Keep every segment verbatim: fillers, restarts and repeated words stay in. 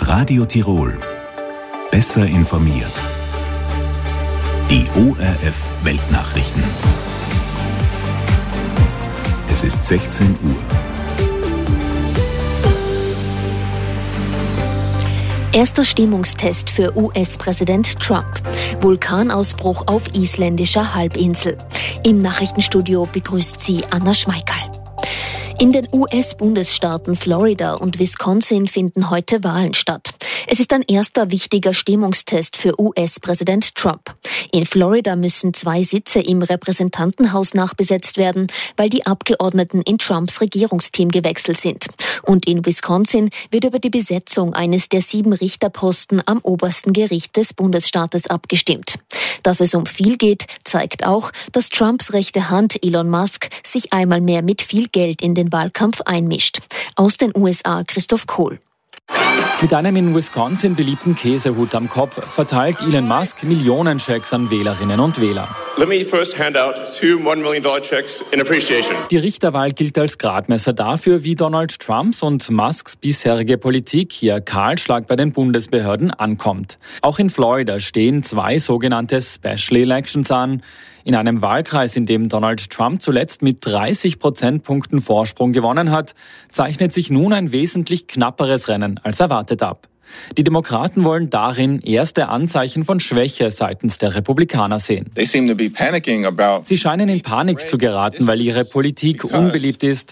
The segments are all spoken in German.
Radio Tirol. Besser informiert. Die O R F Weltnachrichten. Es ist sechzehn Uhr. Erster Stimmungstest für U S-Präsident Trump. Vulkanausbruch auf isländischer Halbinsel. Im Nachrichtenstudio begrüßt sie Anna Schmeickerl. In den U S-Bundesstaaten Florida und Wisconsin finden heute Wahlen statt. Es ist ein erster wichtiger Stimmungstest für U S-Präsident Trump. In Florida müssen zwei Sitze im Repräsentantenhaus nachbesetzt werden, weil die Abgeordneten in Trumps Regierungsteam gewechselt sind. Und in Wisconsin wird über die Besetzung eines der sieben Richterposten am obersten Gericht des Bundesstaates abgestimmt. Dass es um viel geht, zeigt auch, dass Trumps rechte Hand Elon Musk sich einmal mehr mit viel Geld in den Wahlkampf einmischt. Aus den U S A Christoph Kohl. Mit einem in Wisconsin beliebten Käsehut am Kopf verteilt Elon Musk Millionenchecks an Wählerinnen und Wähler. Let me first hand out two one million dollar checks in appreciation. Die Richterwahl gilt als Gradmesser dafür, wie Donald Trumps und Musks bisherige Politik, ihr Kahlschlag bei den Bundesbehörden, ankommt. Auch in Florida stehen zwei sogenannte Special Elections an. In einem Wahlkreis, in dem Donald Trump zuletzt mit dreißig Prozentpunkten Vorsprung gewonnen hat, zeichnet sich nun ein wesentlich knapperes Rennen als erwartet ab. Die Demokraten wollen darin erste Anzeichen von Schwäche seitens der Republikaner sehen. Sie scheinen in Panik zu geraten, weil ihre Politik unbeliebt ist,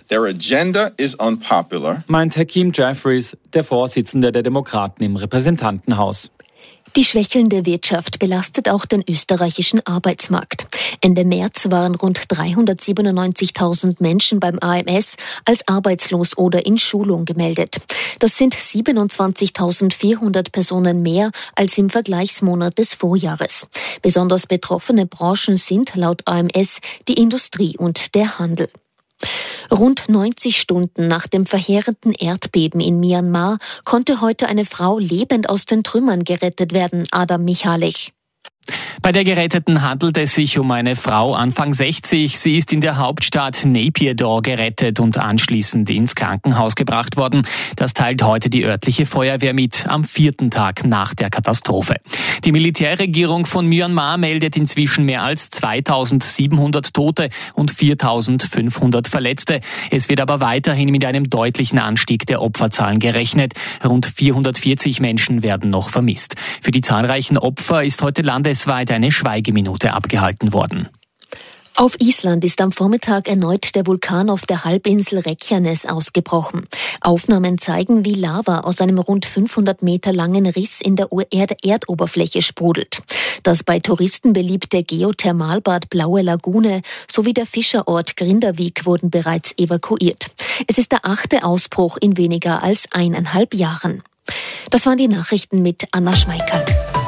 meint Hakeem Jeffries, der Vorsitzende der Demokraten im Repräsentantenhaus. Die schwächelnde Wirtschaft belastet auch den österreichischen Arbeitsmarkt. Ende März waren rund dreihundertsiebenundneunzigtausend Menschen beim A M S als arbeitslos oder in Schulung gemeldet. Das sind siebenundzwanzigtausendvierhundert Personen mehr als im Vergleichsmonat des Vorjahres. Besonders betroffene Branchen sind laut A M S die Industrie und der Handel. Rund neunzig Stunden nach dem verheerenden Erdbeben in Myanmar konnte heute eine Frau lebend aus den Trümmern gerettet werden, Adam Michalik. Bei der Geretteten handelt es sich um eine Frau Anfang sechzig. Sie ist in der Hauptstadt Naypyidaw gerettet und anschließend ins Krankenhaus gebracht worden. Das teilt heute die örtliche Feuerwehr mit, am vierten Tag nach der Katastrophe. Die Militärregierung von Myanmar meldet inzwischen mehr als zweitausendsiebenhundert Tote und viertausendfünfhundert Verletzte. Es wird aber weiterhin mit einem deutlichen Anstieg der Opferzahlen gerechnet. Rund vierhundertvierzig Menschen werden noch vermisst. Für die zahlreichen Opfer ist heute landesweit eine Schweigeminute abgehalten worden. Auf Island ist am Vormittag erneut der Vulkan auf der Halbinsel Reykjanes ausgebrochen. Aufnahmen zeigen, wie Lava aus einem rund fünfhundert Meter langen Riss in der Erd- Erdoberfläche sprudelt. Das bei Touristen beliebte Geothermalbad Blaue Lagune sowie der Fischerort Grindavik wurden bereits evakuiert. Es ist der achte Ausbruch in weniger als eineinhalb Jahren. Das waren die Nachrichten mit Anna Schmeickerl.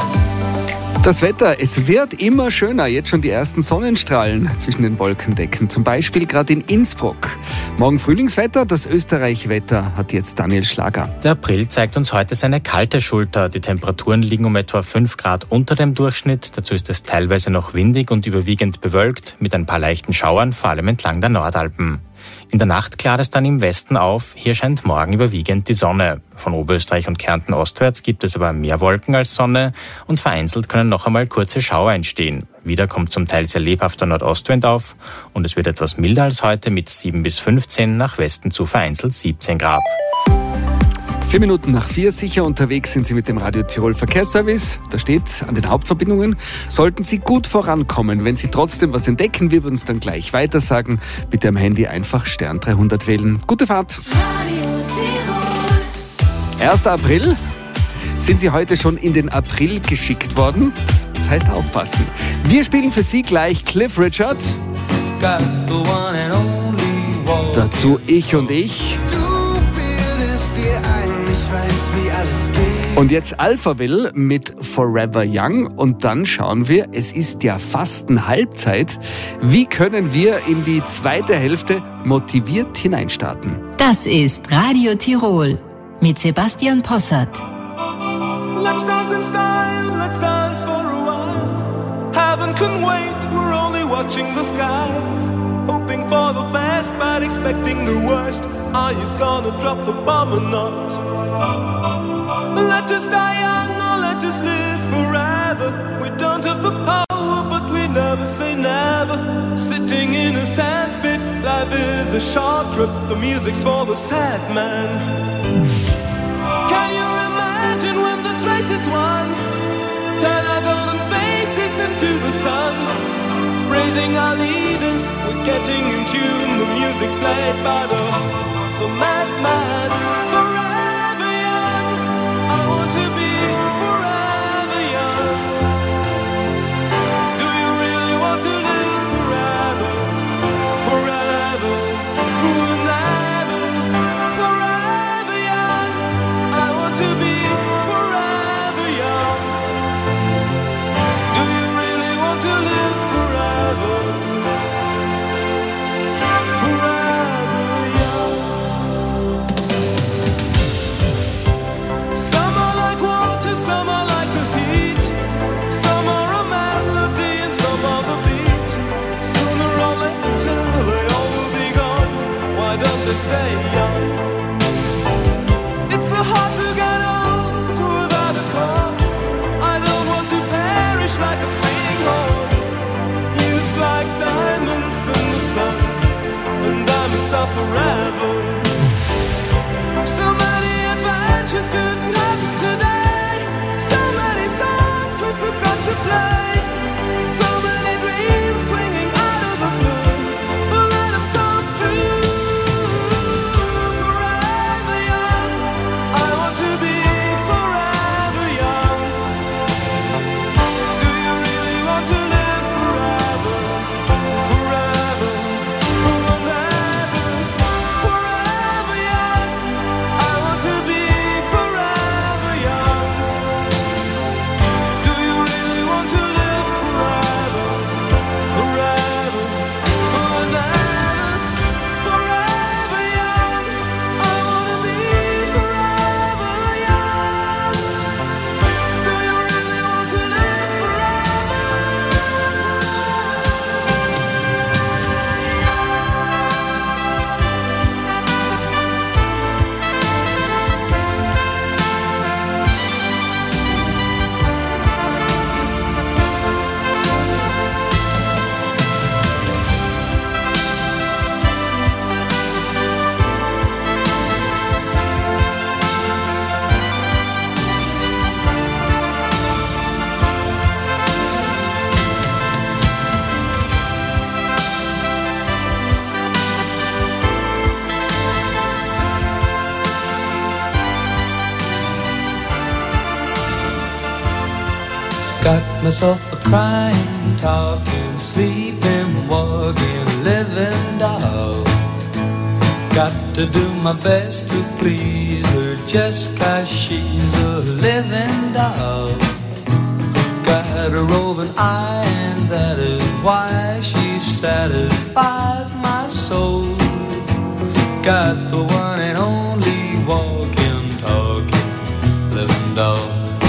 Das Wetter, es wird immer schöner. Jetzt schon die ersten Sonnenstrahlen zwischen den Wolkendecken. Zum Beispiel gerade in Innsbruck. Morgen Frühlingswetter, das Österreich-Wetter hat jetzt Daniel Schlager. Der April zeigt uns heute seine kalte Schulter. Die Temperaturen liegen um etwa fünf Grad unter dem Durchschnitt. Dazu ist es teilweise noch windig und überwiegend bewölkt, mit ein paar leichten Schauern, vor allem entlang der Nordalpen. In der Nacht klart es dann im Westen auf. Hier scheint morgen überwiegend die Sonne. Von Oberösterreich und Kärnten ostwärts gibt es aber mehr Wolken als Sonne und vereinzelt können noch einmal kurze Schauer entstehen. Wieder kommt zum Teil sehr lebhafter Nordostwind auf und es wird etwas milder als heute mit sieben bis fünfzehn, nach Westen zu vereinzelt siebzehn Grad. Vier Minuten nach vier, sicher unterwegs sind Sie mit dem Radio Tirol Verkehrsservice. Da steht an den Hauptverbindungen, sollten Sie gut vorankommen. Wenn Sie trotzdem was entdecken, wir würden es dann gleich weitersagen. Bitte am Handy einfach Stern dreihundert wählen. Gute Fahrt! erster April. Sind Sie heute schon in den April geschickt worden? Das heißt aufpassen. Wir spielen für Sie gleich Cliff Richard. Dazu Ich und Ich. Und jetzt Alphaville mit Forever Young. Und dann schauen wir, es ist ja fast eine Halbzeit. Wie können wir in die zweite Hälfte motiviert hineinstarten? Das ist Radio Tirol mit Sebastian Possert. Let's dance in style, let's dance for a while. Heaven can wait, we're only watching the skies. Hoping for the best, but expecting the worst. Are you gonna drop the bomb or not? Let's Let us die young or let us live forever. We don't have the power, but we never say never. Sitting in a sandpit, life is a short trip. The music's for the sad man. Can you imagine when this race is won? Turn our golden faces into the sun. Praising our leaders, we're getting in tune. The music's played by the, the madman. Forever young, I want to be forever young. Do you really want to live forever? Forever, forever, forever young. I want to be forever young. Do you really want to live forever? Forever young. Some are like water, some are like the heat. Some are a melody and some are the beat. Sooner or later they all will be gone. Why don't they stay young? It's so hard to get old without a cause. I don't want to perish like a fleeting horse. Youth like diamonds in the sun, and diamonds are forever. So many adventures couldn't happen today. So many songs we forgot to play. So many dreams swinging out of the blue. But let them come true. Forever young, I want to be forever young. Do you really want to live forever? Forever, forever, forever young. I want to be forever young. Do you really want to live forever? Forever, forever, forever young. I want to be forever young. Do you really want to live Got myself a crying, talking, sleeping, walking, living doll. Got to do my best to please her just 'cause she's a living doll. Got a roving eye and that is why she satisfies my soul. Got the one and only walking, talking, living doll.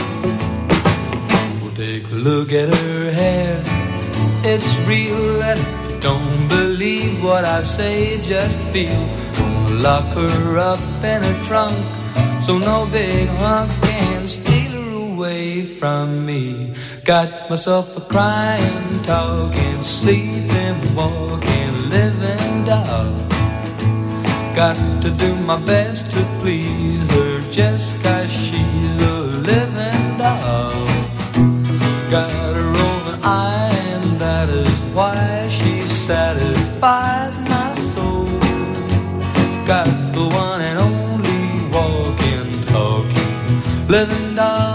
Take a look at her hair, it's real, and if you don't believe what I say, just feel. Gonna lock her up in a trunk, so no big hunk can steal her away from me. Got myself a crying, talking, sleeping, walking, living doll. Got to do my best to please her just 'cause she's a living doll. Got a roving eye and that is why she satisfies my soul. Got the one and only walking, talking, living doll.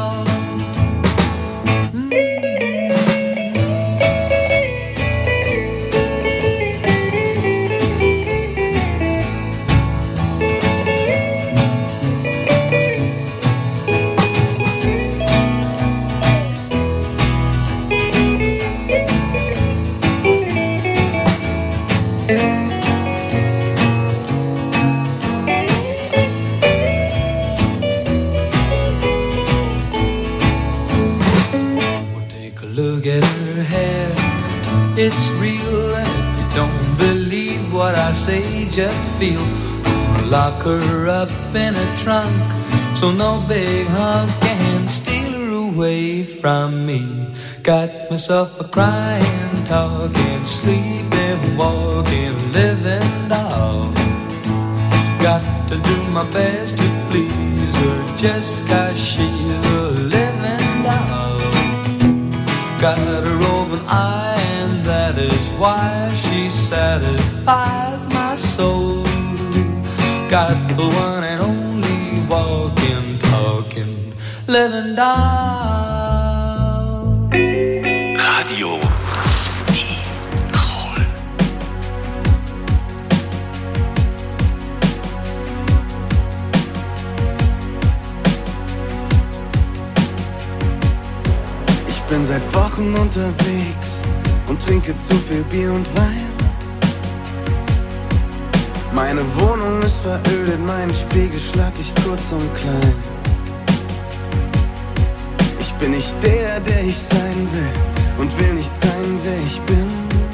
It's real, and if you don't believe what I say, just feel. Gonna lock her up in a trunk, so no big hug can steal her away from me. Got myself a crying, talking, sleeping, walking, living doll. Got to do my best to please her just 'cause she's a living doll. Got a roving eye and that is why she satisfies my soul. Got the one and only walking, talking, living doll. Radio Tirol. Ich bin seit Wochen unterwegs und trinke zu viel Bier und Wein. Meine Wohnung ist verödet, meinen Spiegel schlag ich kurz und klein. Ich bin nicht der, der ich sein will und will nicht sein, wer ich bin.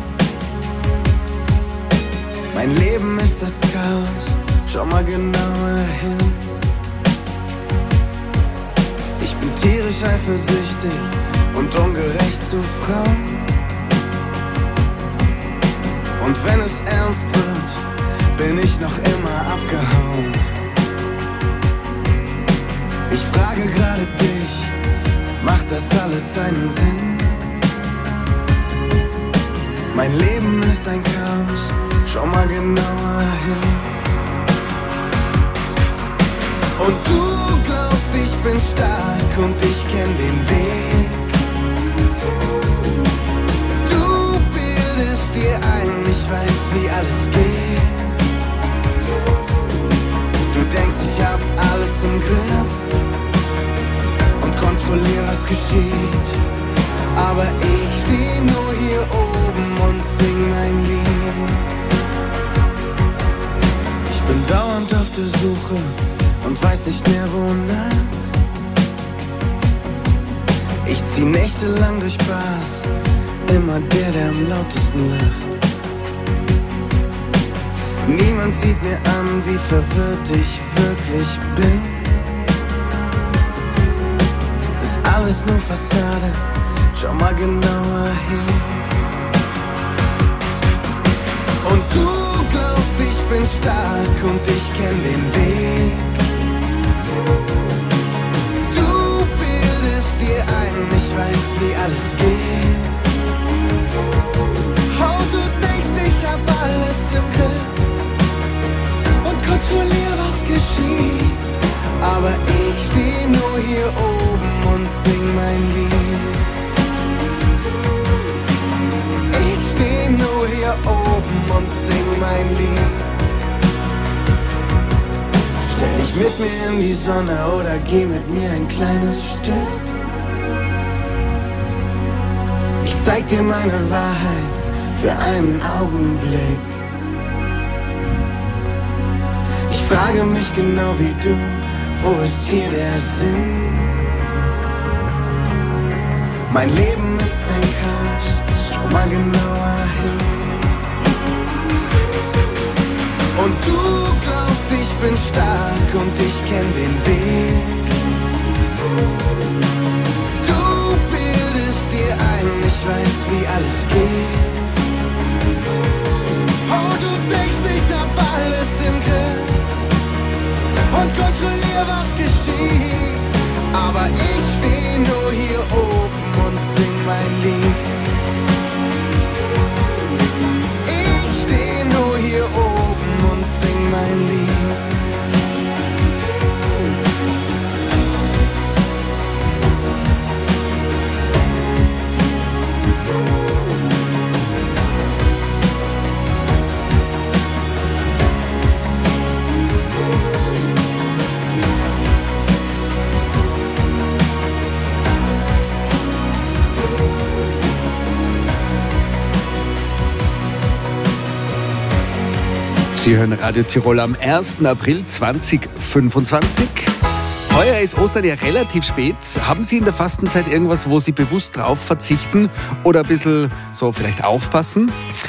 Mein Leben ist das Chaos, schau mal genauer hin. Ich bin tierisch eifersüchtig und ungerecht zu Frauen. Und wenn es ernst wird, bin ich noch immer abgehauen. Ich frage gerade dich, macht das alles einen Sinn? Mein Leben ist ein Chaos, schau mal genauer hin. Und du glaubst, ich bin stark und ich kenn den Weg. Du bildest dir ein, ich weiß, wie alles geht. Du denkst, ich hab alles im Griff und kontrollier, was geschieht. Aber ich steh nur hier oben und sing mein Lied. Ich bin dauernd auf der Suche und weiß nicht mehr wonach. Ich zieh nächtelang durch Bars, immer der, der am lautesten lacht. Niemand sieht mir an, wie verwirrt ich wirklich bin. Ist alles nur Fassade, schau mal genauer hin. Und du glaubst, ich bin stark und ich kenn den Weg. Du bildest dir ein, ich weiß, wie alles geht. Oh, du denkst, ich hab alles im Griff und kontrollier, was geschieht. Aber ich steh nur hier oben und sing mein Lied. Ich steh nur hier oben und sing mein Lied. Stell dich mit mir in die Sonne oder geh mit mir ein kleines Stück. Ich zeig dir meine Wahrheit für einen Augenblick. Ich frage mich genau wie du, wo ist hier der Sinn? Mein Leben ist ein Chaos, schau mal genauer hin. Und du glaubst, ich bin stark und ich kenn den Weg. Du bildest dir ein, ich weiß, wie alles geht. Oh, du denkst, ich hab alles im Griff und kontrollier, was geschieht. Aber ich steh nur hier oben und sing mein Lied. Ich steh nur hier oben und sing mein Lied. Sie hören Radio Tirol am ersten April zweitausendfünfundzwanzig. Heuer ist Ostern ja relativ spät. Haben Sie in der Fastenzeit irgendwas, wo Sie bewusst drauf verzichten oder ein bisschen so vielleicht aufpassen?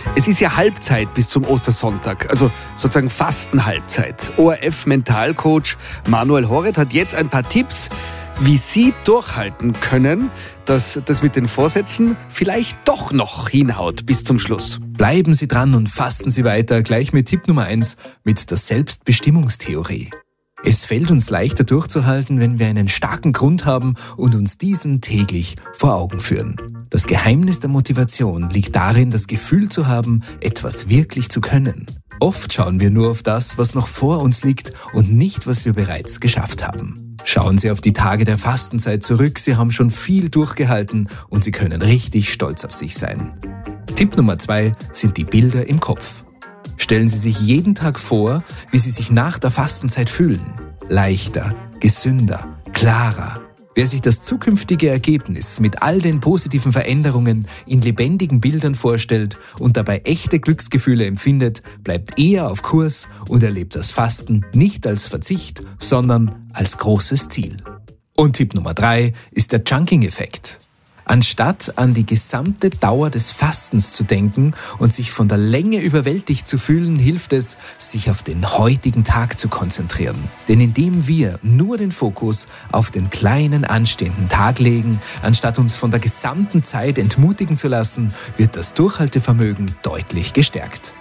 Es ist ja Halbzeit bis zum Ostersonntag, also sozusagen Fastenhalbzeit. O R F-Mentalcoach Manuel Horet hat jetzt ein paar Tipps, wie Sie durchhalten können, dass das mit den Vorsätzen vielleicht doch noch hinhaut bis zum Schluss. Bleiben Sie dran und fasten Sie weiter, gleich mit Tipp Nummer eins, mit der Selbstbestimmungstheorie. Es fällt uns leichter durchzuhalten, wenn wir einen starken Grund haben und uns diesen täglich vor Augen führen. Das Geheimnis der Motivation liegt darin, das Gefühl zu haben, etwas wirklich zu können. Oft schauen wir nur auf das, was noch vor uns liegt und nicht, was wir bereits geschafft haben. Schauen Sie auf die Tage der Fastenzeit zurück, Sie haben schon viel durchgehalten und Sie können richtig stolz auf sich sein. Tipp Nummer zwei sind die Bilder im Kopf. Stellen Sie sich jeden Tag vor, wie Sie sich nach der Fastenzeit fühlen. Leichter, gesünder, klarer. Wer sich das zukünftige Ergebnis mit all den positiven Veränderungen in lebendigen Bildern vorstellt und dabei echte Glücksgefühle empfindet, bleibt eher auf Kurs und erlebt das Fasten nicht als Verzicht, sondern als großes Ziel. Und Tipp Nummer drei ist der Chunking-Effekt. Anstatt an die gesamte Dauer des Fastens zu denken und sich von der Länge überwältigt zu fühlen, hilft es, sich auf den heutigen Tag zu konzentrieren. Denn indem wir nur den Fokus auf den kleinen anstehenden Tag legen, anstatt uns von der gesamten Zeit entmutigen zu lassen, wird das Durchhaltevermögen deutlich gestärkt.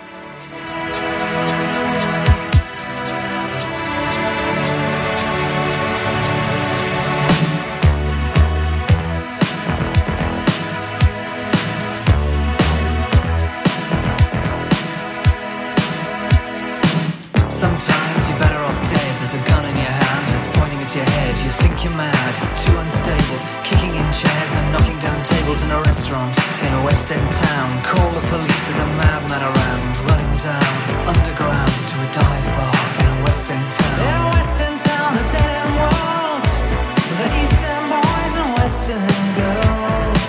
Sometimes you're better off dead. There's a gun in your hand that's pointing at your head. You think you're mad, too unstable, kicking in chairs and knocking down tables in a restaurant in a West End town. Call the police, there's a madman around, running down underground to a dive bar in a West End town. In a West End town, a dead end world, the East End boys and West End girls.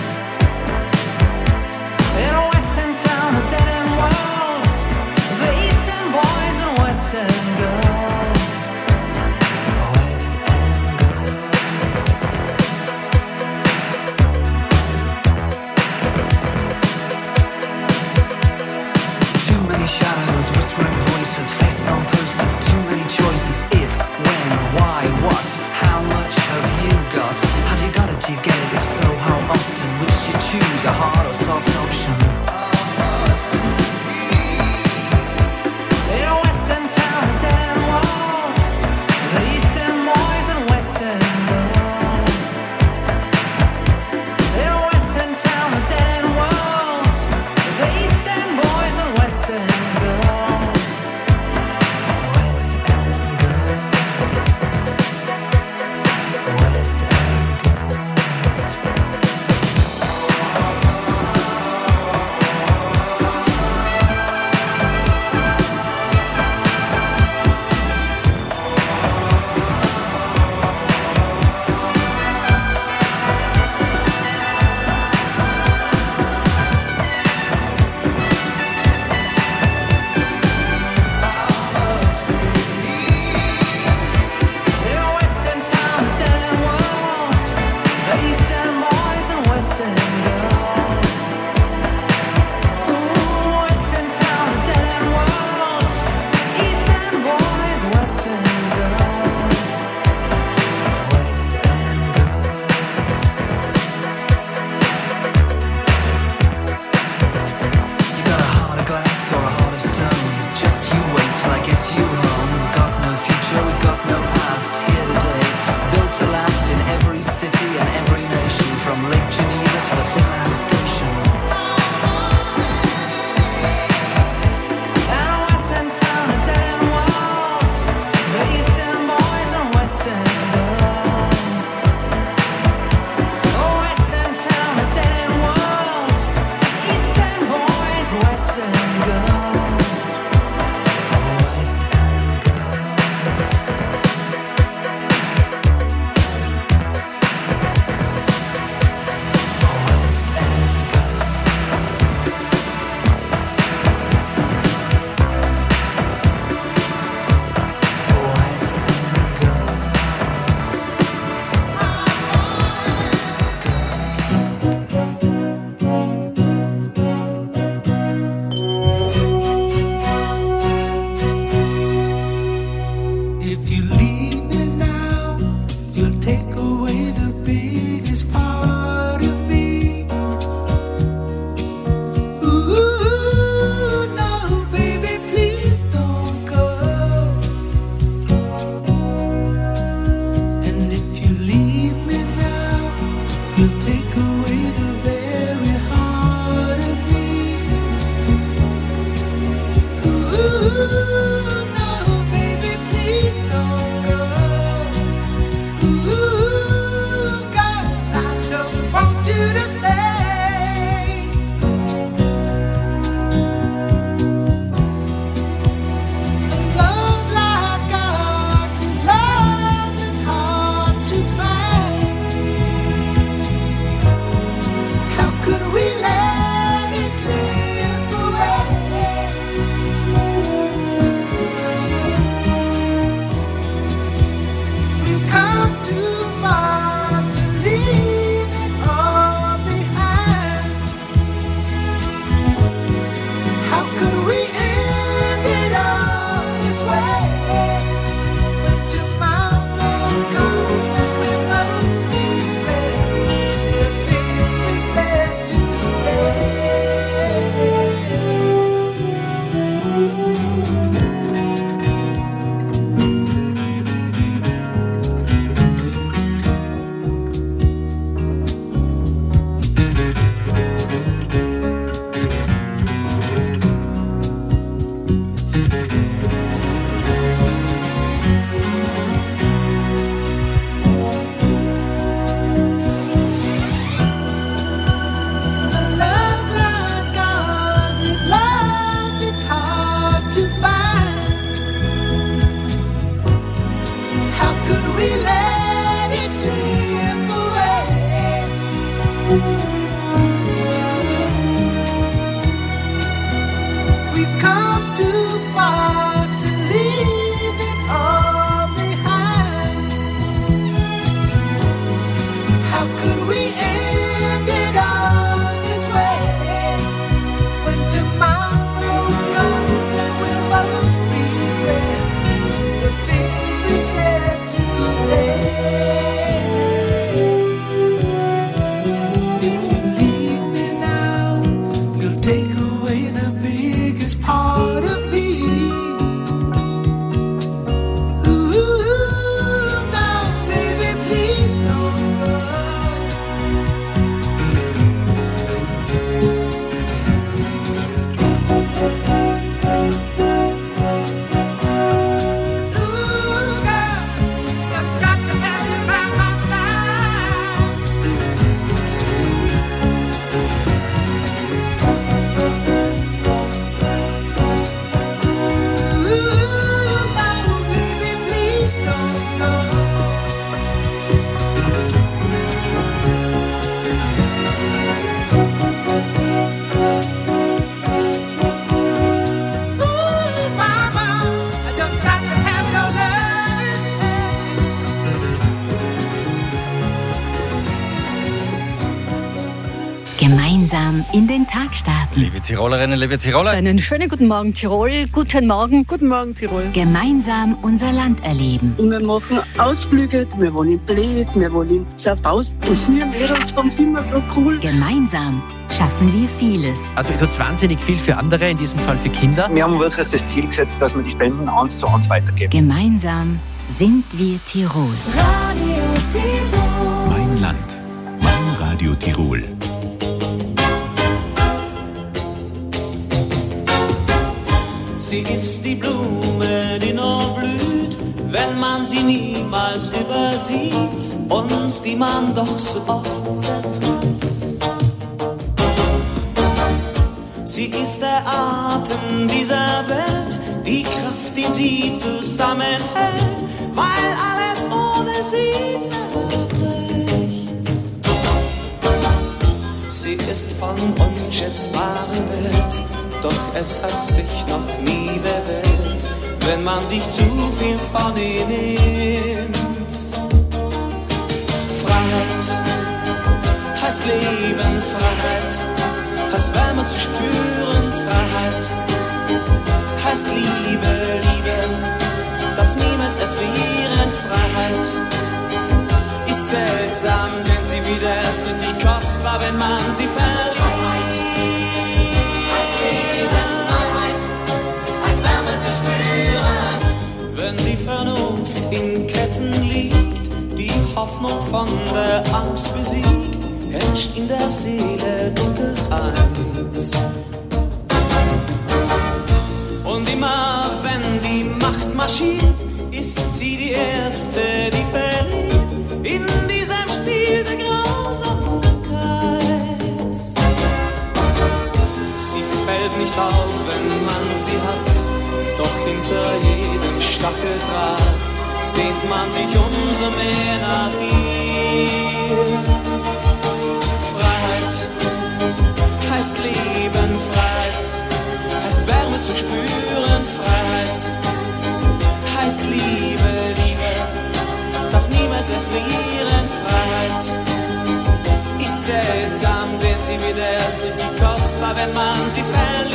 In a West End town, a dead end world, the East End boys and West End girls. West End girls. Too many shadows, whispering voices, faces on posters, too many choices. If, when, why, what, how much have you got? Have you got it, do you get it? If so, how often? Which do you choose, a hard or soft option? In a West End town, a dead end world, the East End boys and West End girls. In a West End town, a dead end world, the East End boys and West End girls. West End girls. West End girls. In a West End town, a dead end world, the East End boys and West End girls. Ooh, West End town, a dead end world, East End boys, West End girls. West End girls. You got a heart of glass or a heart of stone. Just you wait till I get you home. We've got no future, we've got no past. Here today, built to last in every city and every nation, from Lake Geneva to the Finland station. And a West End town, a dead end world, the East End boys and West End girls. Oh, West End town, a dead end world, East End boys, West End girls. West End girls. West End girls. West End girls. hard to find. How could we let it slip away? We've come too far to leave it all behind. How could we end it all this way? When tomorrow comes and we'll both regret the things we said today. If you leave me now, you'll take away the biggest part of me. Ooh, now, baby, please don't go. Ooh, girl, just got to have you by my side. Ooh, now, baby, please don't go. Ooh, mama, I just got to have your Gemeinsam in den Tag starten. Liebe Tirolerinnen, liebe Tiroler. Einen schönen guten Morgen, Tirol. Guten Morgen. Guten Morgen, Tirol. Gemeinsam unser Land erleben. Wir machen Ausflüge, wir wollen in Bled, wir wollen in Zerfaust. Und wir Mädels vom immer so cool. Gemeinsam schaffen wir vieles. Also so wahnsinnig viel für andere, in diesem Fall für Kinder. Wir haben wirklich das Ziel gesetzt, dass wir die Spenden eins zu eins weitergeben. Gemeinsam sind wir Tirol. Radio Tirol. Mein Land. Mein Radio Tirol. Sie ist die Blume, die nur blüht, wenn man sie niemals übersieht und die man doch so oft zertritt. Sie ist der Atem dieser Welt, die Kraft, die sie zusammenhält, weil alles ohne sie zerbricht. Sie ist von unschätzbarem Wert, doch es hat sich noch nie bewährt, wenn man sich zu viel von ihr nimmt. Freiheit heißt Leben, Freiheit heißt Wärme zu spüren, Freiheit heißt Liebe, Liebe darf niemals erfrieren, Freiheit ist seltsam, denn sie wieder erst richtig kostbar, wenn man sie verliert. Wenn die Vernunft in Ketten liegt, die Hoffnung von der Angst besiegt, herrscht in der Seele Dunkelheit. Und immer wenn die Macht marschiert, ist sie die Erste, die verliert in diesem Spiel der Grausamkeit. Sie fällt nicht auf, wenn man sie hat, doch hinter jedem Stacheldraht sehnt man sich umso mehr nach ihr. Freiheit heißt Leben, Freiheit heißt Wärme zu spüren, Freiheit heißt Liebe, Liebe darf niemals erfrieren, Freiheit ist seltsam, denn sie wird erst richtig kostbar, wenn man sie verliert.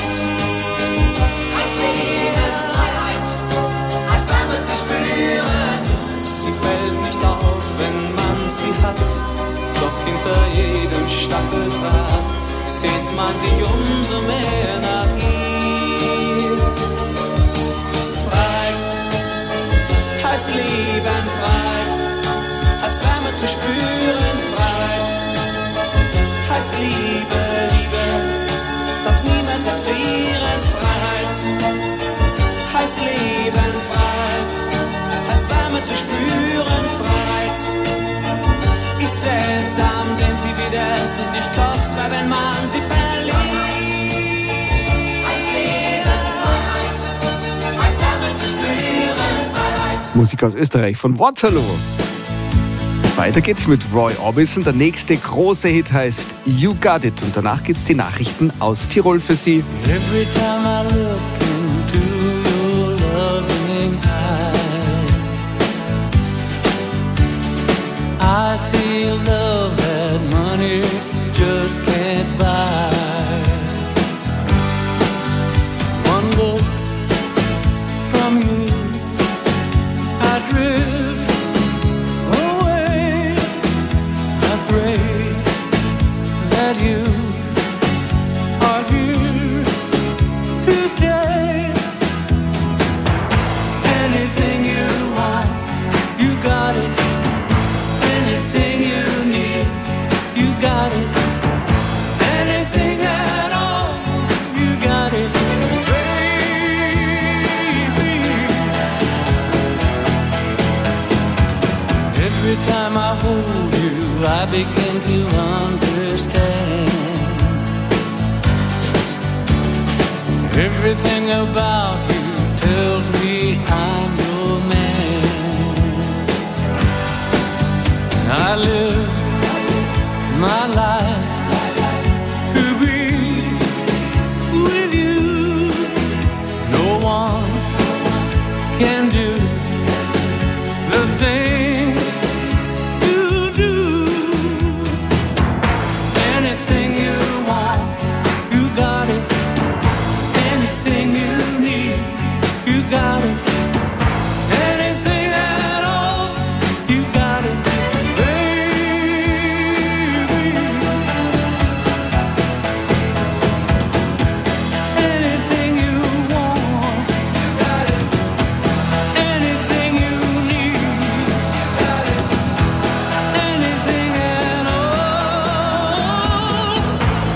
Sie fällt nicht auf, wenn man sie hat, doch hinter jedem Stacheldraht sehnt man sich umso mehr nach ihr. Freiheit heißt Leben, Freiheit heißt Wärme zu spüren, Freiheit heißt Liebe, Liebe darf niemals erfrieren, Freiheit heißt Leben, Freiheit heißt Wärme zu spüren, Freiheit ist seltsam, denn sie wird erst richtig kostbar, wenn man sie verliert. Heißt Leben, Musik aus Österreich von Waterloo. Weiter geht's mit Roy Orbison. Der nächste große Hit heißt You Got It. Und danach gibt's die Nachrichten aus Tirol für Sie. Every time I look into your loving eyes, I see a love that money just can't buy. One look from you, I drift away. I pray that you are here to stay. Anything you want, you got it. Anything you need, you got it. Anything at all, you got it, baby. Every time I hold you, I begin to understand. Everything about you tells me I'm your man. I live my life to be with you. No one can do the thing you do. Anything you want, you got it. Anything you need, you got it. Anything at all, you got it, baby. Anything you want, you got it. Anything you need, you got it. Anything at all.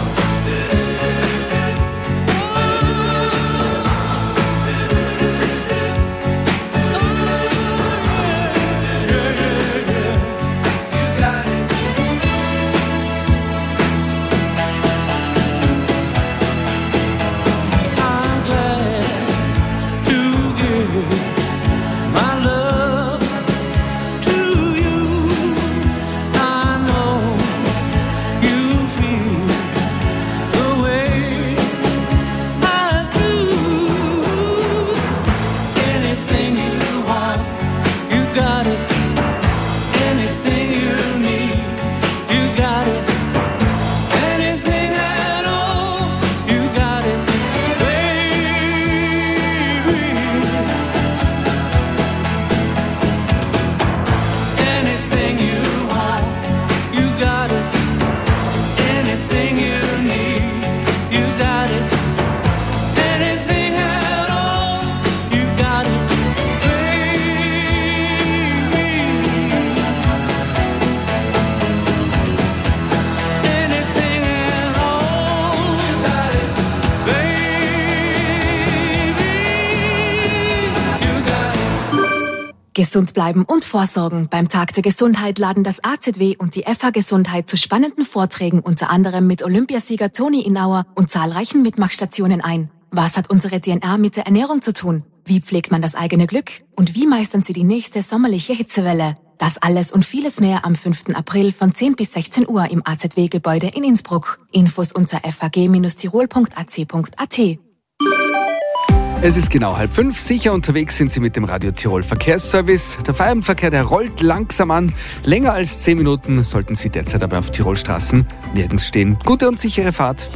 I'm glad to give my love to you. I know you feel the way I do. Anything you want, you got it. Anything you need, you got it. Anything at all, you got it, baby. Anything you want, you got it. Anything you need, you got it. Anything at all, you got it, baby. Anything at all, you got it, baby. You got it. Gesund bleiben und vorsorgen. Beim Tag der Gesundheit laden das A Z W und die F H Gesundheit zu spannenden Vorträgen unter anderem mit Olympiasieger Toni Inauer und zahlreichen Mitmachstationen ein. Was hat unsere D N A mit der Ernährung zu tun? Wie pflegt man das eigene Glück? Und wie meistern Sie die nächste sommerliche Hitzewelle? Das alles und vieles mehr am fünften April von zehn bis sechzehn Uhr im A Z W-Gebäude in Innsbruck. Infos unter f h g tirol punkt a c punkt a t. Es ist genau halb fünf. Sicher unterwegs sind Sie mit dem Radio Tirol Verkehrsservice. Der Feierabendverkehr, der rollt langsam an. Länger als zehn Minuten sollten Sie derzeit aber auf Tirolstraßen nirgends stehen. Gute und sichere Fahrt.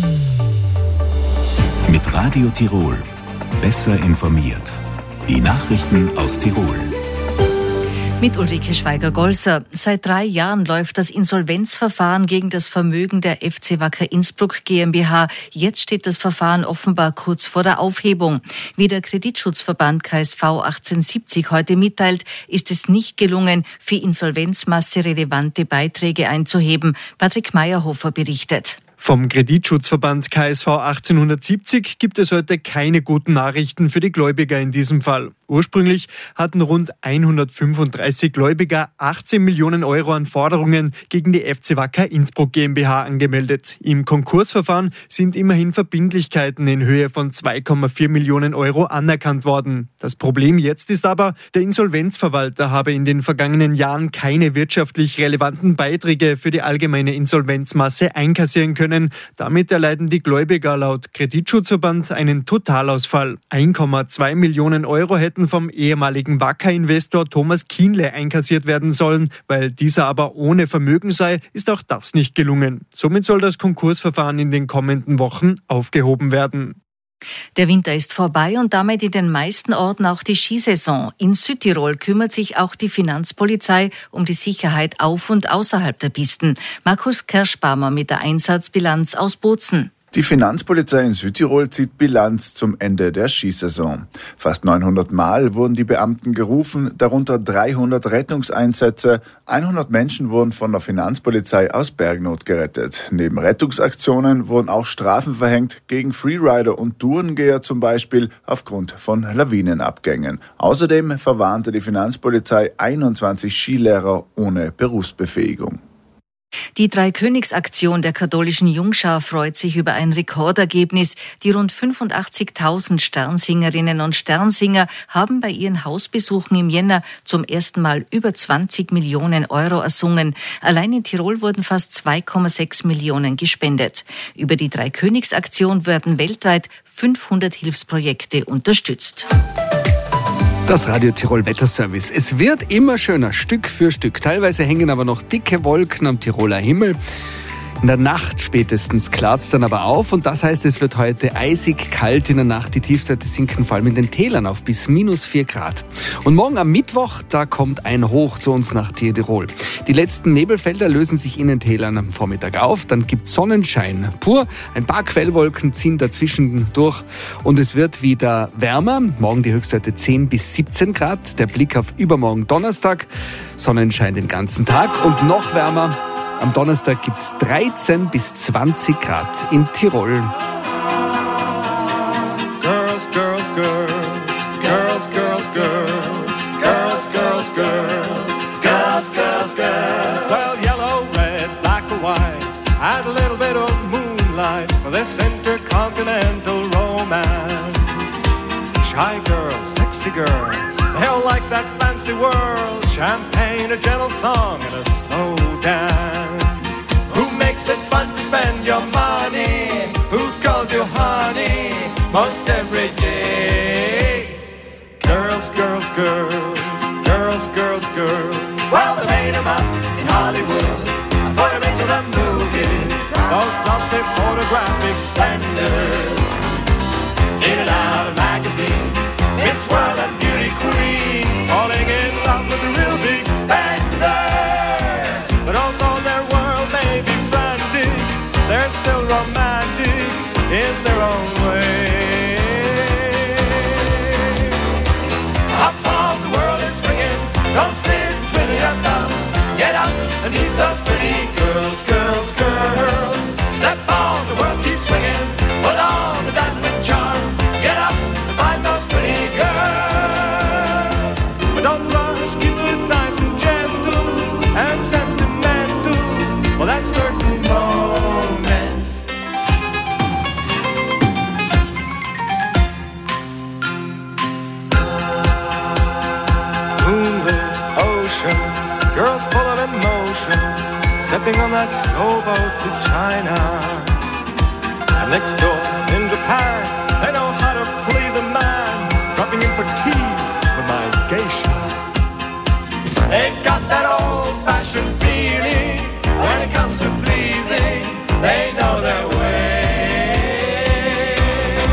Mit Radio Tirol. Besser informiert. Die Nachrichten aus Tirol. Mit Ulrike Schweiger-Golser. Seit drei Jahren läuft das Insolvenzverfahren gegen das Vermögen der F C Wacker Innsbruck GmbH. Jetzt steht das Verfahren offenbar kurz vor der Aufhebung. Wie der Kreditschutzverband K S V achtzehnhundertsiebzig heute mitteilt, ist es nicht gelungen, für Insolvenzmasse relevante Beiträge einzuheben. Patrick Meyerhofer berichtet. Vom Kreditschutzverband K S V achtzehnhundertsiebzig gibt es heute keine guten Nachrichten für die Gläubiger in diesem Fall. Ursprünglich hatten rund hundertfünfunddreißig Gläubiger achtzehn Millionen Euro an Forderungen gegen die F C Wacker Innsbruck GmbH angemeldet. Im Konkursverfahren sind immerhin Verbindlichkeiten in Höhe von zwei Komma vier Millionen Euro anerkannt worden. Das Problem jetzt ist aber, der Insolvenzverwalter habe in den vergangenen Jahren keine wirtschaftlich relevanten Beiträge für die allgemeine Insolvenzmasse einkassieren können. Damit erleiden die Gläubiger laut Kreditschutzverband einen Totalausfall. eins Komma zwei Millionen Euro hätten vom ehemaligen Wacker-Investor Thomas Kienle einkassiert werden sollen. Weil dieser aber ohne Vermögen sei, ist auch das nicht gelungen. Somit soll das Konkursverfahren in den kommenden Wochen aufgehoben werden. Der Winter ist vorbei und damit in den meisten Orten auch die Skisaison. In Südtirol kümmert sich auch die Finanzpolizei um die Sicherheit auf und außerhalb der Pisten. Markus Kerschbaumer mit der Einsatzbilanz aus Bozen. Die Finanzpolizei in Südtirol zieht Bilanz zum Ende der Skisaison. Fast neunhundert Mal wurden die Beamten gerufen, darunter dreihundert Rettungseinsätze. hundert Menschen wurden von der Finanzpolizei aus Bergnot gerettet. Neben Rettungsaktionen wurden auch Strafen verhängt gegen Freerider und Tourengeher, zum Beispiel aufgrund von Lawinenabgängen. Außerdem verwarnte die Finanzpolizei einundzwanzig Skilehrer ohne Berufsbefähigung. Die Dreikönigsaktion der katholischen Jungschar freut sich über ein Rekordergebnis. Die rund fünfundachtzigtausend Sternsingerinnen und Sternsinger haben bei ihren Hausbesuchen im Jänner zum ersten Mal über zwanzig Millionen Euro ersungen. Allein in Tirol wurden fast zwei Komma sechs Millionen gespendet. Über die Dreikönigsaktion werden weltweit fünfhundert Hilfsprojekte unterstützt. Das Radio Tirol Wetterservice. Es wird immer schöner, Stück für Stück. Teilweise hängen aber noch dicke Wolken am Tiroler Himmel. In der Nacht spätestens klart es dann aber auf und das heißt, es wird heute eisig kalt in der Nacht. Die Tiefstwerte sinken vor allem in den Tälern auf bis minus vier Grad. Und morgen am Mittwoch, da kommt ein Hoch zu uns nach Tirol. Die letzten Nebelfelder lösen sich in den Tälern am Vormittag auf. Dann gibt es Sonnenschein pur. Ein paar Quellwolken ziehen dazwischen durch und es wird wieder wärmer. Morgen die Höchstwerte zehn bis siebzehn Grad. Der Blick auf übermorgen Donnerstag. Sonnenschein den ganzen Tag und noch wärmer. Am Donnerstag gibt es dreizehn bis zwanzig Grad in Tirol. Girls, girls, girls, girls, girls, girls, girls, girls, girls, girls, girls, girls. Well, yellow, red, black or white, add a little bit of moonlight for this intercontinental romance. Shy girl, sexy girl, they all like that fancy world. Champagne, a gentle song and a slow dance. Who makes it fun to spend your money? Who calls you honey most every day? Girls, girls, girls, girls, girls, girls. Well, they made them up in Hollywood and put them into the movies. Those lovely photographic splendors, in and out of magazines. Miss World and beauty queens falling in love with the real big spender. But although their world may be frantic, they're still romantic in their own way. Top of the world is swinging, don't sit twiddling your thumbs. Get up and meet those pretty girls, girls, girls. Step on, the world keeps swinging, put on the dazzling charm. Get up and find those pretty girls. But don't rush, keep it nice and gentle and sentimental for that certain moment. Moonlit oceans, girls full of emotion, stepping on that slow boat to China. And next door in Japan, they know how to please a man, dropping in for tea with my geisha. They've got that old-fashioned feeling when it comes to pleasing. They know their way.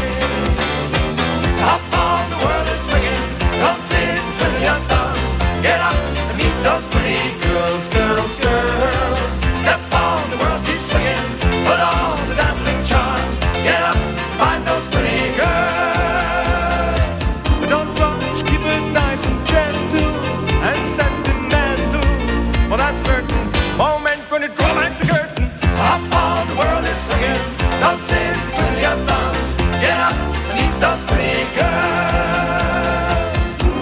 Top of the world is swinging. Don't sit and twiddle your thumbs. Get up and meet those pretty girls, girls, girls. Step on, the world keeps swinging. Put on the dazzling charm. Get up, find those pretty girls. But don't rush, keep it nice and gentle and sentimental for that certain moment when you draw back the curtain. Top of the world is swinging. Don't sit between your thumbs. Get up and meet those pretty girls.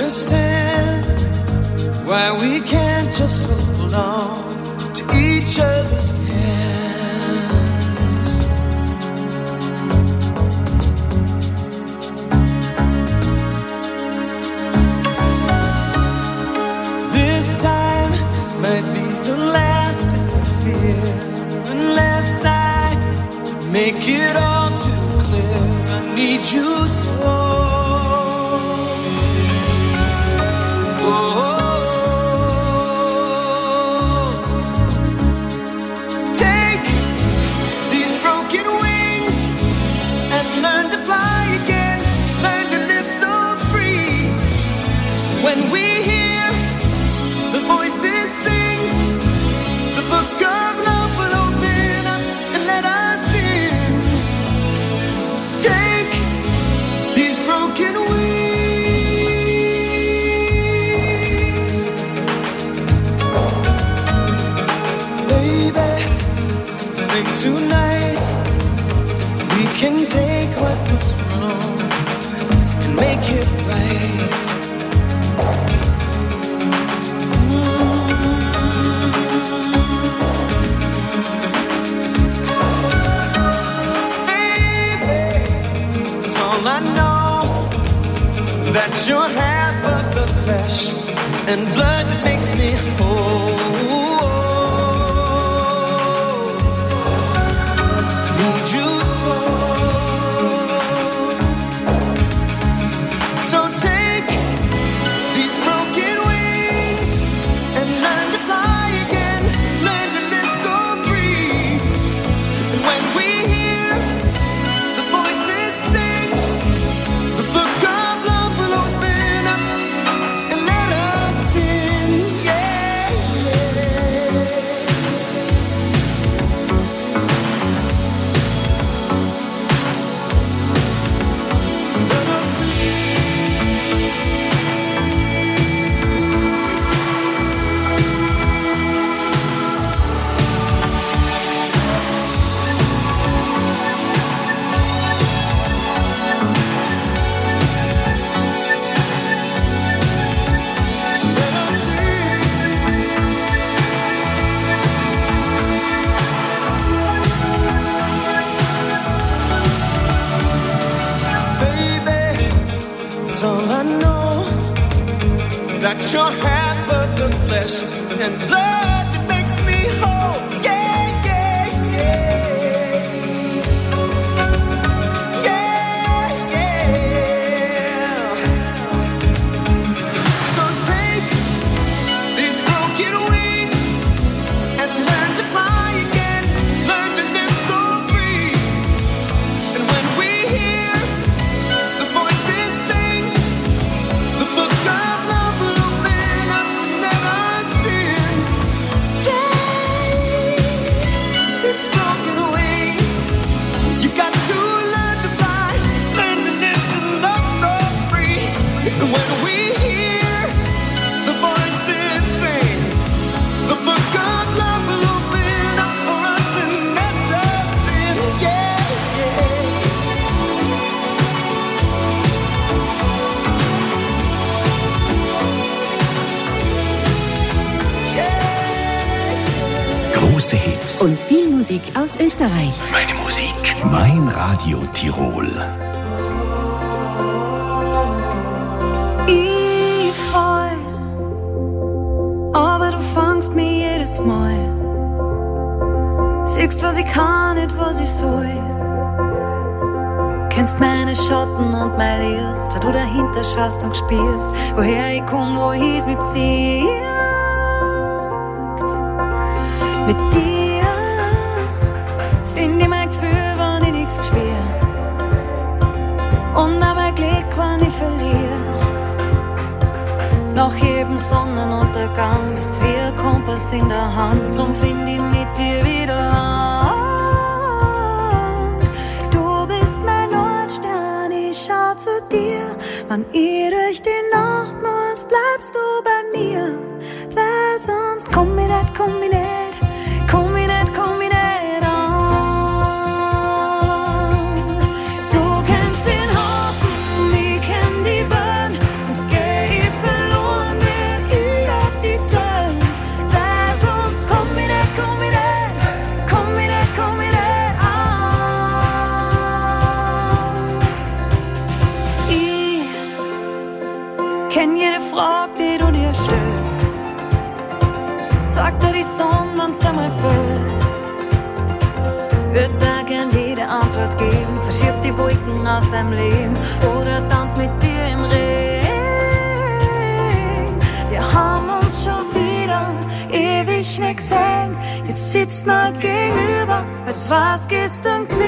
understand why we can't just hold on to each other's hands. This time might be the last I fear, unless I make it all too clear. I need you so. When we hear the voices sing, the book of love will open up and let us in. Take these broken wings. Baby, I think tonight we can take what was wrong and make it right. I know that you're half of the flesh and blood that makes me whole. I need you so. So take these broken wings and learn to fly again, learn to live so free. And when we hear the voices sing, the book of love will open up and let us in, yeah, that's all I know, that you're half of the flesh and blood that makes me whole. Yeah, yeah, yeah. Yeah, yeah. So take these broken wings and learn to fly again, learn to live so free. And when we hear the voices sing, the book of love will open up and let us in. Take these broken wings. You got to learn to fly, learn to live and love so free. And when we hear the voices sing, the book of love will open up for us and let us in. Yeah, Große Hits. Und viel Musik aus Österreich. Meine Musik. Mein Radio Tirol. Ich fall, aber du fangst mich jedes Mal. Siehst, was ich kann, nicht was ich soll. Kennst meine Schatten und mein Licht, weil du dahinter schaust und spürst, woher ich komm, wo ich's mit zieht. Mit dir find ich mein Gefühl, wenn ich nichts spür. Und auch mein Glück, wenn ich verliere. Nach jedem Sonnenuntergang bist wie ein Kompass in der Hand. Drum find ich mit dir wieder Land. Du bist mein Nordstern, ich schau zu dir. Wann ich durch die Nacht muss, bleibst du bei mir. Weil sonst komm ich nicht, komm ich nicht. Komm ich nicht, komm ich nicht an. Du kennst den Hafen, ich kenn die Welt und geh ich für aus deinem Leben oder tanz mit dir im Regen. Wir haben uns schon wieder ewig nicht gesehen. Jetzt sitzt man gegenüber, als war's gestern gewesen.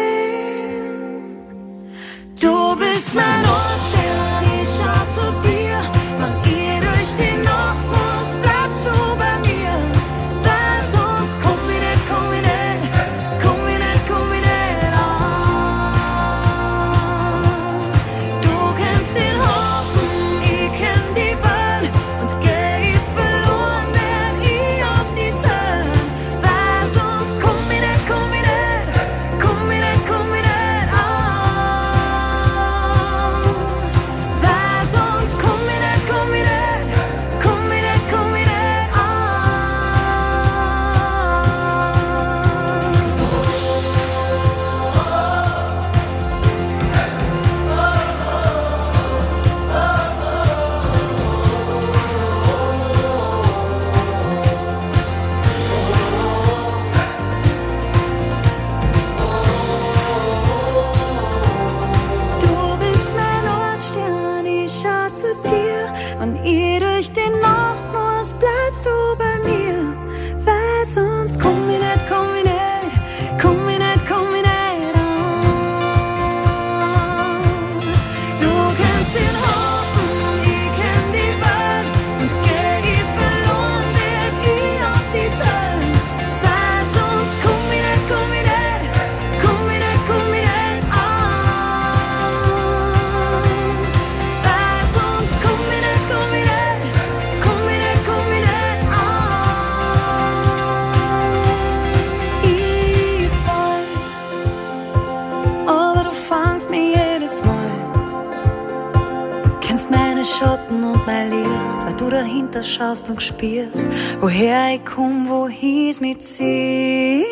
Du bist mein Nordstern, ich schau zu dir. Wann ich durch die Nacht muss, bleibst du bei mir. Weil sonst komm ich nicht, komm ich nicht, komm ich nicht, komm ich nicht an. Du kennst den Hafen, ich kenn die Welt und geh ich verloren, werd ich auf die Zellen. Weil sonst komm ich nicht, komm ich nicht, komm ich nicht, komm ich nicht an. Weil sonst komm ich nicht, komm ich nicht, komm ich nicht, komm ich nicht an. Du bist mein Nordstern, ich schau zu dir. Wann ich durch die Nacht muss, bleibst du bei mir. Weil sonst komm ich nicht, komm ich nicht, komm ich nicht, komm ich nicht an. Du kennst den Hafen, ich kenn die Welt und geh ich verloren, werd ich auf die Zellen. Weil sonst komm ich nicht, komm ich nicht, komm ich nicht, komm ich nicht an. Weil sonst komm ich nicht, komm ich nicht, komm ich nicht, komm ich nicht an. Ich fall, aber du fangst mich jedes Mal. Kennst meine Schatten und mein Licht, weil du dahinter schaust und spürst, woher ich komm, wohin es mich zieht.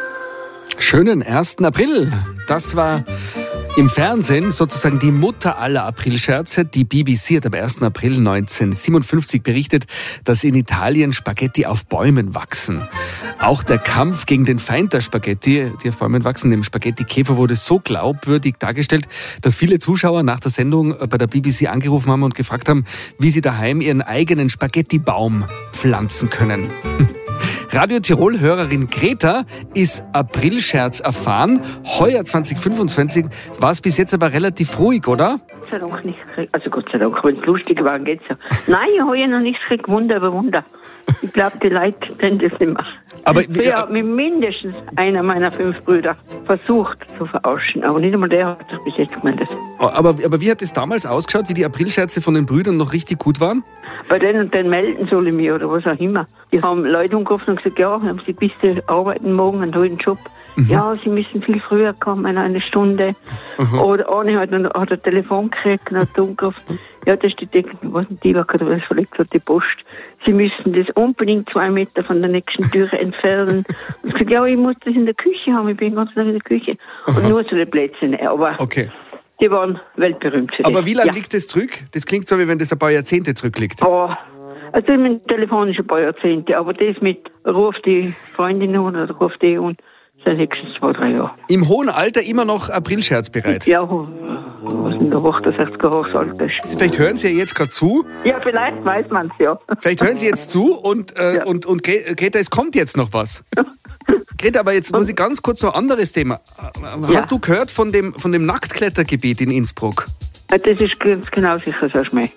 Schönen ersten April. Das war im Fernsehen sozusagen die Mutter aller Aprilscherze. Die B B C hat am ersten April neunzehnhundertsiebenundfünfzig berichtet, dass in Italien Spaghetti auf Bäumen wachsen. Auch der Kampf gegen den Feind der Spaghetti, die auf Bäumen wachsen, dem Spaghetti-Käfer, wurde so glaubwürdig dargestellt, dass viele Zuschauer nach der Sendung bei der B B C angerufen haben und gefragt haben, wie sie daheim ihren eigenen Spaghetti-Baum pflanzen können. Radio Tirol-Hörerin Greta ist Aprilscherz erfahren. Heuer zwanzig fünfundzwanzig war es bis jetzt aber relativ ruhig, oder? Gott sei Dank nicht. Also Gott sei Dank, wenn es lustig war, geht's ja. Nein, ich habe ja noch nichts gekriegt. Wunder über Wunder. Ich glaube, die Leute können das nicht machen. Aber Früher hat mich mindestens einer meiner fünf Brüder versucht zu verarschen. Aber nicht einmal der hat sich bis jetzt gemeldet. Aber, aber wie hat es damals ausgeschaut, wie die Aprilscherze von den Brüdern noch richtig gut waren? Bei denen und den melden soll ich mich oder was auch immer. Die haben Leute umgerufen und gesagt, ja, haben sie bis sie arbeiten morgen einen tollen Job. Mhm. Ja, sie müssen viel früher kommen, eine Stunde. Mhm. Oder eine hat, ein, hat ein Telefon gekriegt und hat umgerufen. Ja, das ist die Decke, was ein Tieber oder was verlegt hat, die Post. Sie müssen das unbedingt zwei Meter von der nächsten Türe entfernen. Und ich gesagt, ja, ich muss das in der Küche haben, ich bin ganz Tag in der Küche. Und mhm. nur so die Plätze, aber okay. Die waren weltberühmt für das. Aber wie lange ja. liegt das zurück? Das klingt so, wie wenn das ein paar Jahrzehnte zurückliegt. Oh, also mit dem Telefon ist ein paar Jahrzehnte, aber das mit ruf die Freundin an oder ruf die an, sind höchstens zwei, drei Jahre. Im hohen Alter immer noch Aprilscherz bereit? Ja, was in der achtundsechziger Hochsalter ist. Vielleicht hören Sie ja jetzt gerade zu. Ja, vielleicht weiß man es, ja. Vielleicht hören Sie jetzt zu und, äh, ja. und, und Greta, es kommt jetzt noch was. Greta, aber jetzt muss ich ganz kurz noch ein anderes Thema. Hast ja. du gehört von dem, von dem Nacktklettergebiet in Innsbruck? Das ist ganz genau sicher so ein Schmäh.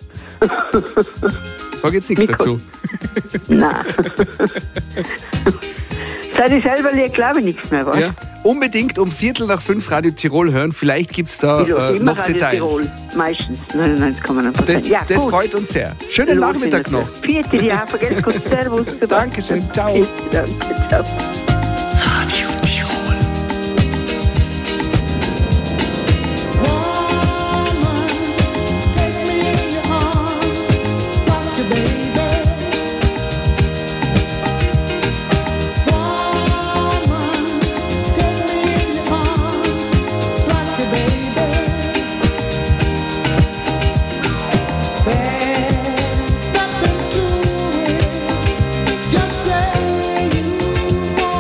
Sag jetzt nichts dazu. Nein. Seit ich selber liege, glaube ich nichts mehr. Was? Ja. Unbedingt um Viertel nach fünf Radio Tirol hören. Vielleicht gibt es da äh, noch Radio Details. Tirol, meistens. neunundneunzig Komma neun Prozent. Das, ja, das freut uns sehr. Schönen ja, Nachmittag noch. Vierte, ja, vergesst gut. Servus. Dankeschön. Ciao. Vierte, danke, ciao. There's nothing to it. Just say you want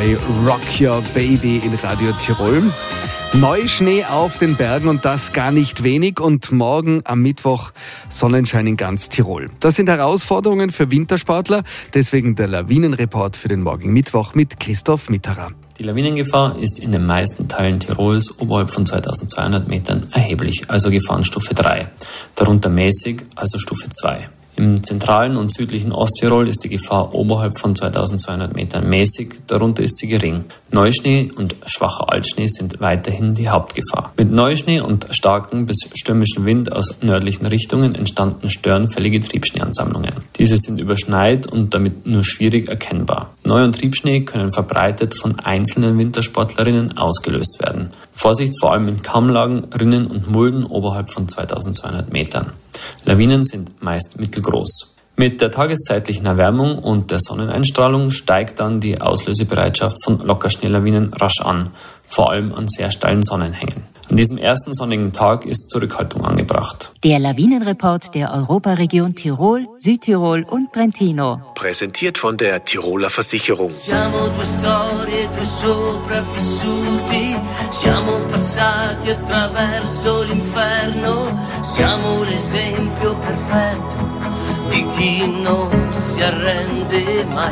bei Rock Your Baby in Radio Tirol. Neuschnee auf den Bergen und das gar nicht wenig und morgen am Mittwoch Sonnenschein in ganz Tirol. Das sind Herausforderungen für Wintersportler, deswegen der Lawinenreport für den morgigen Mittwoch mit Christoph Mitterer. Die Lawinengefahr ist in den meisten Teilen Tirols oberhalb von zweitausendzweihundert Metern erheblich, also Gefahrenstufe drei, darunter mäßig, also Stufe zwei. Im zentralen und südlichen Osttirol ist die Gefahr oberhalb von zweitausendzweihundert Metern mäßig, darunter ist sie gering. Neuschnee und schwacher Altschnee sind weiterhin die Hauptgefahr. Mit Neuschnee und starkem bis stürmischen Wind aus nördlichen Richtungen entstanden störenfällige Triebschneeansammlungen. Diese sind überschneit und damit nur schwierig erkennbar. Neu- und Triebschnee können verbreitet von einzelnen Wintersportlerinnen ausgelöst werden. Vorsicht vor allem in Kammlagen, Rinnen und Mulden oberhalb von zweitausendzweihundert Metern. Lawinen sind meist mittelgroß. Mit der tageszeitlichen Erwärmung und der Sonneneinstrahlung steigt dann die Auslösebereitschaft von Lockerschneelawinen rasch an, vor allem an sehr steilen Sonnenhängen. An diesem ersten sonnigen Tag ist Zurückhaltung angebracht. Der Lawinenreport der Europaregion Tirol, Südtirol und Trentino. Präsentiert von der Tiroler Versicherung. Siamo due storie, due sopravvissuti. Siamo passati attraverso l'inferno. Siamo l'esempio perfetto di chi non si arrende mai.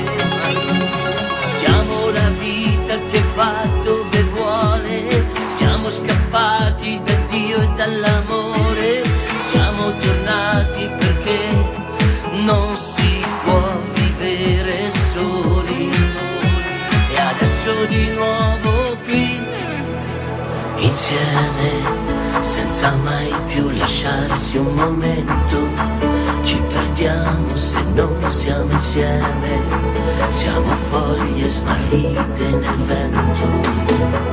Siamo la vita che va dove vuole. Siamo scappati da Dio e dall'amore. Siamo tornati perché non si può vivere soli. E adesso di nuovo qui, insieme, senza mai più lasciarsi un momento. Ci perdiamo se non siamo insieme. Siamo foglie smarrite nel vento.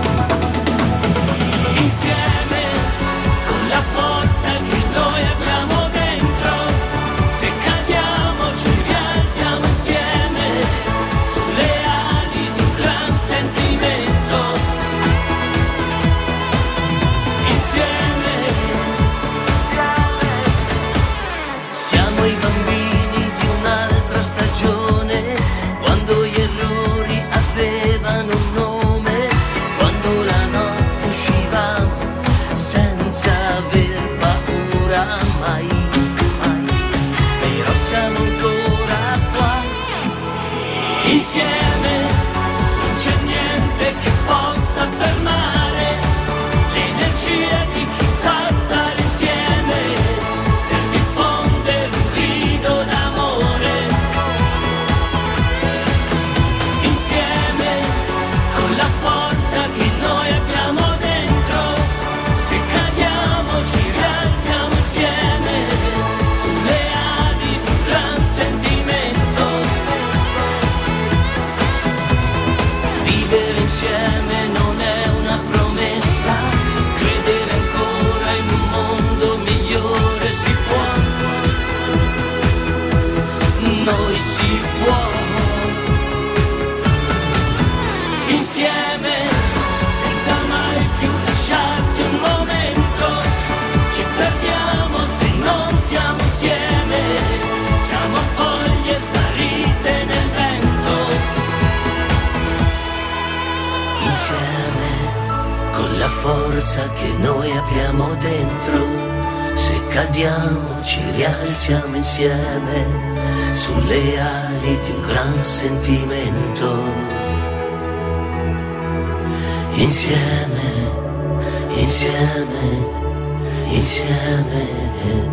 Insieme, con la forza che noi abbiamo dentro, se cadiamo ci rialziamo insieme, sulle ali di un gran sentimento. Insieme, siamo i bambini di un'altra stagione, quando gli errori avevano un nome, quando la notte uscivamo senza aver paura mai, mai. Però siamo ancora qua, insieme, non c'è niente che possa fermare l'energia di chi sa stare insieme per diffondere un grido d'amore. Insieme, con la forza che noi abbiamo dentro, se cadiamo ci rialziamo insieme, sulle ali di un gran sentimento. Vivere insieme non è una promessa, credere ancora in un mondo migliore si può, noi si può. Insieme, senza mai più lasciarsi un momento, ci perdiamo se non siamo insieme, siamo foglie smarrite nel vento. Insieme, con la forza che noi abbiamo dentro, se cadiamo ci rialziamo insieme, sulle ali di un gran sentimento. Insieme, insieme, insieme.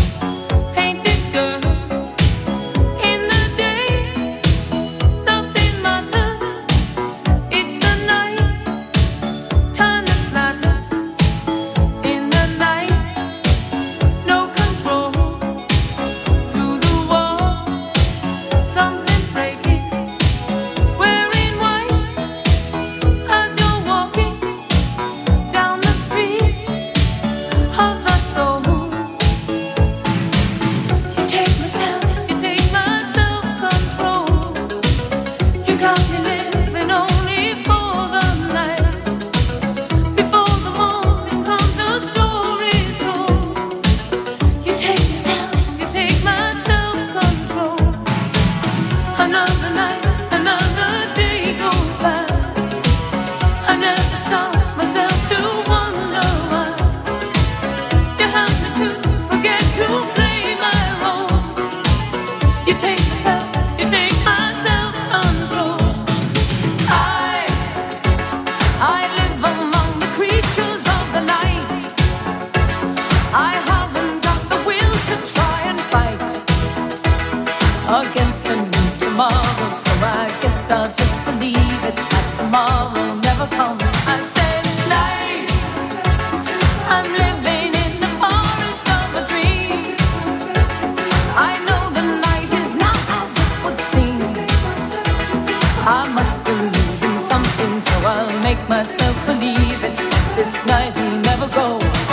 Painted girl in the day, nothing against a new tomorrow. So I guess I'll just believe it, that tomorrow never comes. I said night, I'm living in the forest of a dream. I know the night is not as it would seem. I must believe in something, so I'll make myself believe it. This night will never go.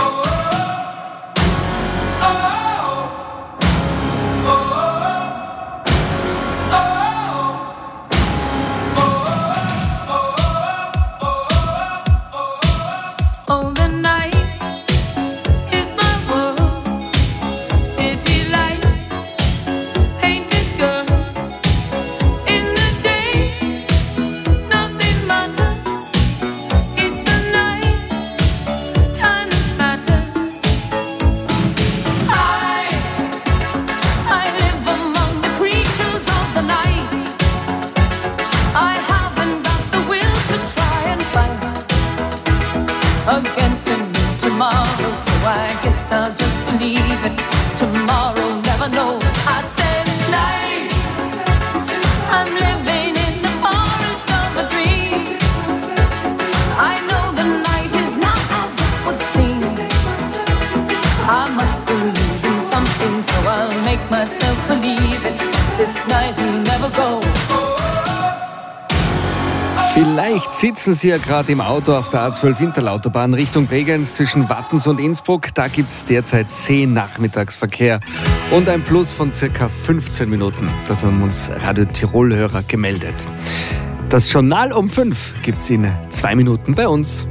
Against a new tomorrow, so I guess I'll just believe it. Tomorrow never knows. I said night, I'm living in the forest of a dream. I know the night is not as it would seem. I must believe in something, so I'll make myself believe it. This night will never go. Vielleicht sitzen Sie ja gerade im Auto auf der A zwölf Interlautobahn Richtung Bregenz zwischen Wattens und Innsbruck. Da gibt es derzeit zehn Nachmittagsverkehr und ein Plus von circa fünfzehn Minuten. Das haben uns Radio Tirol-Hörer gemeldet. Das Journal um fünf gibt es in zwei Minuten bei uns.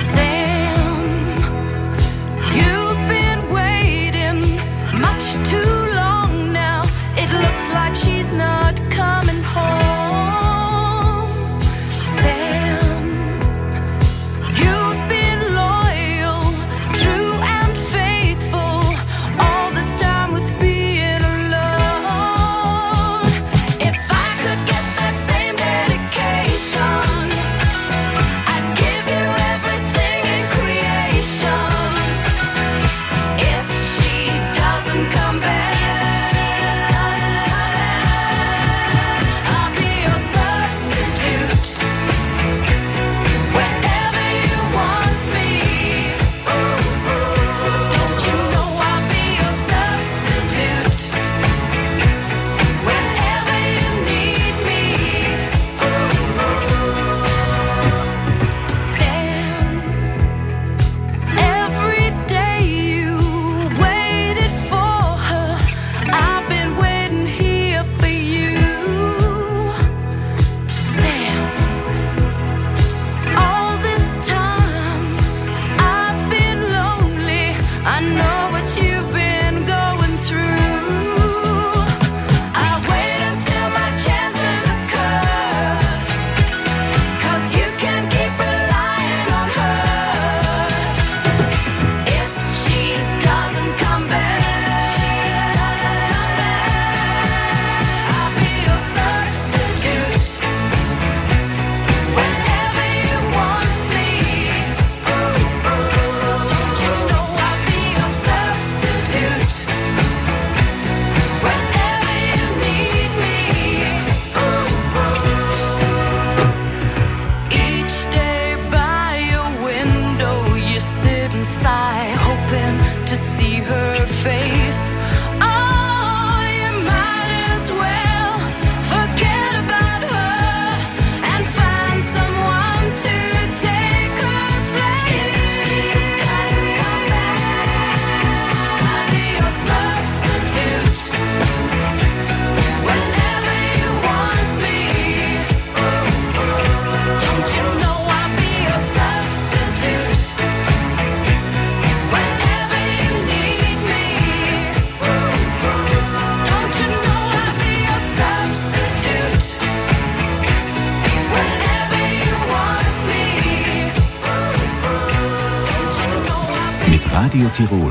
Radio Tirol.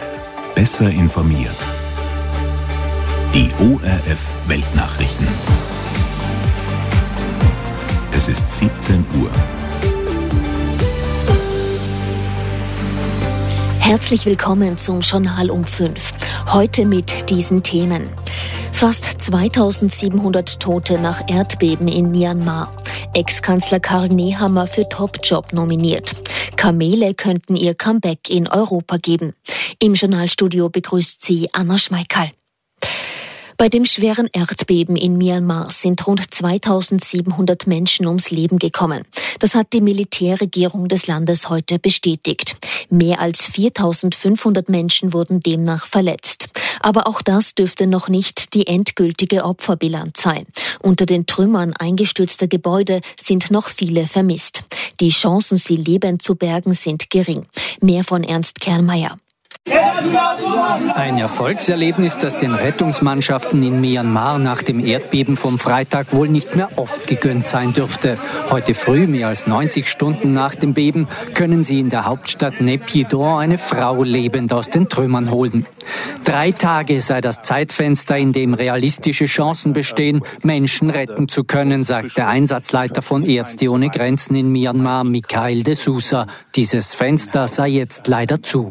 Besser informiert. Die O R F Weltnachrichten. Es ist siebzehn Uhr. Herzlich willkommen zum Journal um fünf. Heute mit diesen Themen. Fast zweitausendsiebenhundert Tote nach Erdbeben in Myanmar. Ex-Kanzler Karl Nehammer für Top-Job nominiert. Kamele könnten ihr Comeback in Europa geben. Im Journalstudio begrüßt sie Anna Schmeikal. Bei dem schweren Erdbeben in Myanmar sind rund zweitausendsiebenhundert Menschen ums Leben gekommen. Das hat die Militärregierung des Landes heute bestätigt. Mehr als viertausendfünfhundert Menschen wurden demnach verletzt. Aber auch das dürfte noch nicht die endgültige Opferbilanz sein. Unter den Trümmern eingestürzter Gebäude sind noch viele vermisst. Die Chancen, sie lebend zu bergen, sind gering. Mehr von Ernst Kernmeier. Ein Erfolgserlebnis, das den Rettungsmannschaften in Myanmar nach dem Erdbeben vom Freitag wohl nicht mehr oft gegönnt sein dürfte. Heute früh, mehr als neunzig Stunden nach dem Beben, können sie in der Hauptstadt Naypyidaw eine Frau lebend aus den Trümmern holen. Drei Tage sei das Zeitfenster, in dem realistische Chancen bestehen, Menschen retten zu können, sagt der Einsatzleiter von Ärzte ohne Grenzen in Myanmar, Michael de Sousa. Dieses Fenster sei jetzt leider zu.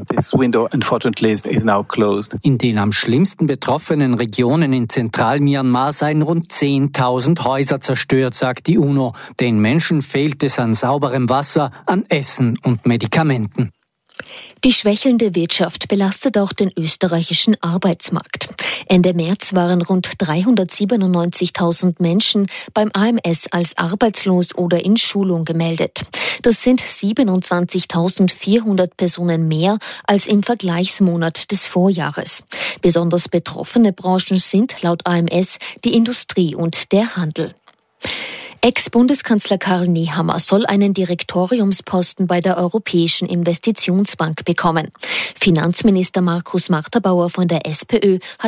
In den am schlimmsten betroffenen Regionen in Zentral-Myanmar seien rund zehntausend Häuser zerstört, sagt die UNO. Den Menschen fehlt es an sauberem Wasser, an Essen und Medikamenten. Die schwächelnde Wirtschaft belastet auch den österreichischen Arbeitsmarkt. Ende März waren rund dreihundertsiebenundneunzigtausend Menschen beim A M S als arbeitslos oder in Schulung gemeldet. Das sind siebenundzwanzigtausendvierhundert Personen mehr als im Vergleichsmonat des Vorjahres. Besonders betroffene Branchen sind laut A M S die Industrie und der Handel. Ex-Bundeskanzler Karl Nehammer soll einen Direktoriumsposten bei der Europäischen Investitionsbank bekommen. Finanzminister Markus Marterbauer von der SPÖ hat